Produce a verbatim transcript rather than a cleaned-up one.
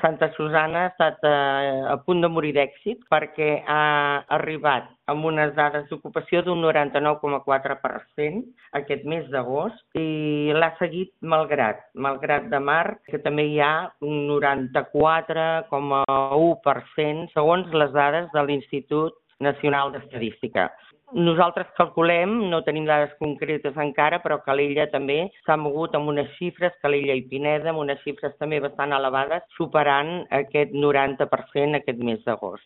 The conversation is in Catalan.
Santa Susanna ha estat eh, a punt de morir d'èxit perquè ha arribat amb unes dades d'ocupació d'un noranta-nou coma quatre per cent aquest mes d'agost i l'ha seguit Malgrat, Malgrat de Mar, que també hi ha un noranta-quatre coma u per cent segons les dades de l'Institut Nacional d'Estadística. Nosaltres calculem, no tenim dades concretes encara, però Calella també s'ha mogut amb unes xifres, Calella i Pineda, amb unes xifres també bastant elevades, superant aquest noranta per cent aquest mes d'agost.